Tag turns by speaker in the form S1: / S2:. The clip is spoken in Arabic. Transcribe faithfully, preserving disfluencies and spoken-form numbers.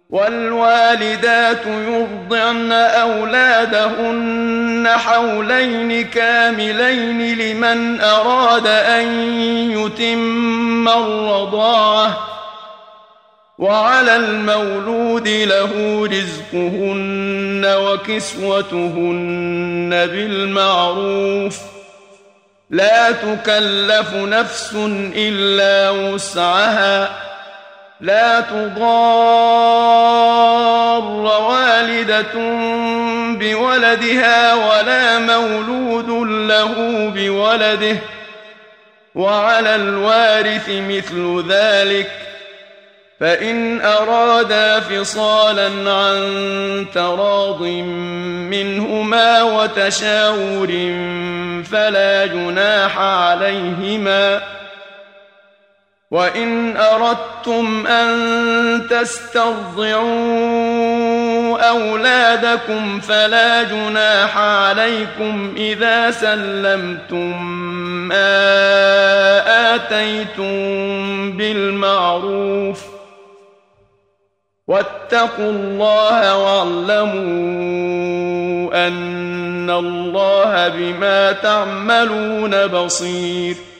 S1: والوالدات يرضعن أولادهن حولين كاملين لمن أراد أن يتم الرضاعة، وعلى المولود له رزقهن وكسوتهن بالمعروف، لا تكلف نفس إلا وسعها، لا تضار والدة بولدها ولا مولود له بولده، وعلى الوارث مثل ذلك، فإن أرادا فصالا عن تراض منهما وتشاور فلا جناح عليهما. وإن أردتم أن تسترضعوا أولادكم فلا جناح عليكم إذا سلمتم ما آتيتم بالمعروف، واتقوا الله واعلموا أن الله بما تعملون بصير.